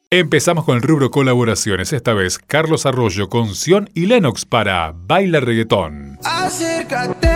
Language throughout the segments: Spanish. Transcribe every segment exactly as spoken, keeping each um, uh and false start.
Empezamos con el rubro colaboraciones, esta vez Carlos Arroyo con Sion y Lennox para Baila Reggaetón. Acércate,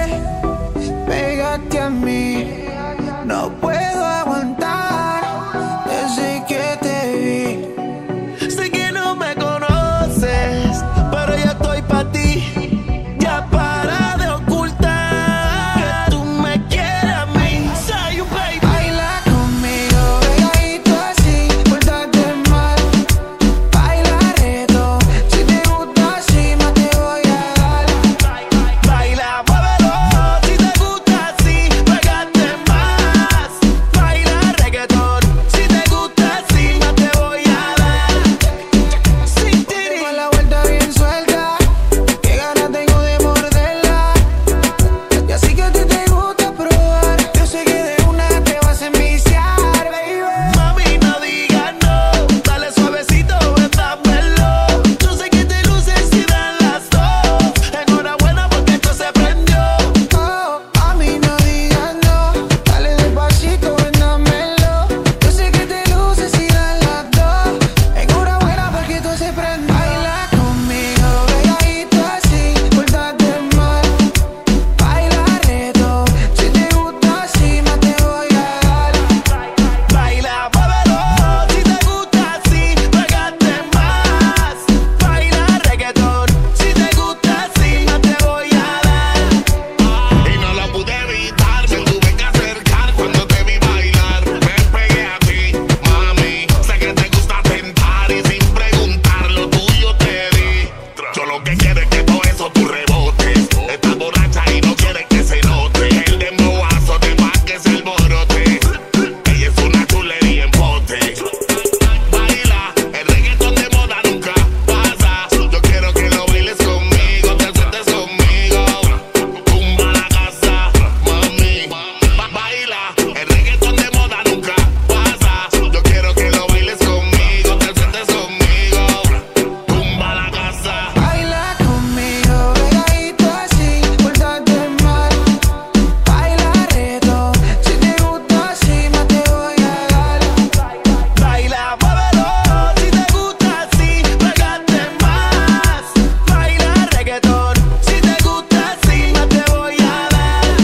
pégate a mí, no puedo aguantar desde que te vi. Sé que no me conoces, pero ya estoy pa' ti. Ya para de ocultar que tú me quieres a mí. Soy un baby. Baila conmigo, pegadito así, pórtate mal. Baila reto, si te gusta así, más te voy a dar. Baila, muévelo, si te gusta así, pégate más. Baila reggaetón, si te gusta así, más te voy a dar. Sin ti, con la vuelta bien suelta, qué ganas tengo de morderla. Y así que a ti te gusta probar, yo sé que de una te vas a enviciar, baby. Mami, no digas no, dale suavecito, dámelo. Yo sé que te luces y dan las dos. Enhorabuena porque esto se prendió. Oh, mami, no digas no, dale despacito, dámelo. Yo sé que te luces y dan las dos. Enhorabuena porque esto se prendió. Baila conmigo, pegadito así, pórtate mal. Baila reto, si te gusta así, más te voy a dar. Baila, muévelo, si te gusta así, pégate más. Baila reggaetón, si te gusta así, más te voy a dar. Y no lo pude evitar, me tuve que acercar cuando te vi bailar. Me pegué a ti, mami. Sé que te gusta tentar y sin preguntar lo tuyo te di. Yo lo que quiero es que todo eso tú rebotes. Estás borracha y no quieres que se note. El demboazo te pa' que se alborote. Ella es una chulería en pote. Baila, el reggaetón de moda nunca pasa. Yo quiero que lo bailes conmigo, te sientes conmigo. Tumba la casa, mami. Ba- baila, el reggaetón de moda nunca pasa. Yo quiero que lo bailes conmigo, te sientes conmigo. Tumba la casa. Baila conmigo, pegadito así, pórtate mal. Baila reto, si te gusta así, más te voy a dar. Baila, muévelo, si te gusta así, pégate más. Baila reggaetón, si te gusta así, más te voy a dar.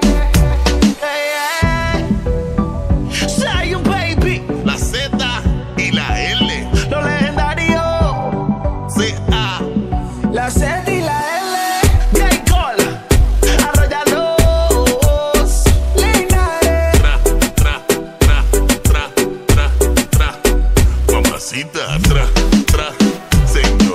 Hey, hey. Soy un baby, La Z y la L. lo legendario. C A. La Z y la L, J. Cole, Arroyalos, Linares. Tra, tra, tra, tra, tra, tra. Mamacita, tra, tra. Se